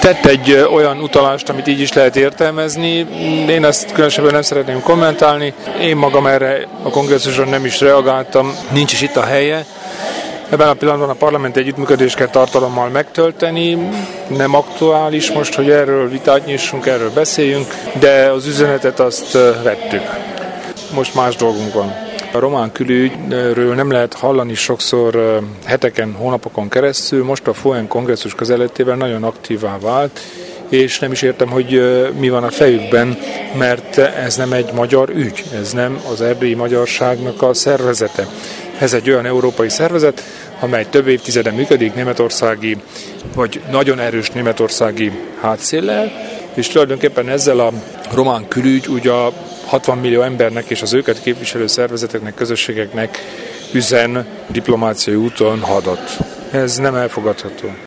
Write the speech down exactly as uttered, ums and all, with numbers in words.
tett egy olyan utalást, amit így is lehet értelmezni. Én ezt különösebben nem szeretném kommentálni. Én magam erre a kongresszuson nem is reagáltam, nincs is itt a helye. Ebben a pillanatban a parlamenti együttműködést kell tartalommal megtölteni. Nem aktuális most, hogy erről vitát nyissunk, erről beszéljünk, de az üzenetet azt vettük. Most más dolgunk van. A román külügyről nem lehet hallani sokszor heteken, hónapokon keresztül. Most a ef o e en kongresszus közeletében nagyon aktívá vált, és nem is értem, hogy mi van a fejükben, mert ez nem egy magyar ügy, ez nem az erdélyi magyarságnak a szervezete. Ez egy olyan európai szervezet, amely több évtizeden működik, németországi, vagy nagyon erős németországi hátszéllel, és tulajdonképpen ezzel a román külügy ugye a hatvan millió embernek és az őket képviselő szervezeteknek, közösségeknek üzen diplomáciai úton hadat. Ez nem elfogadható.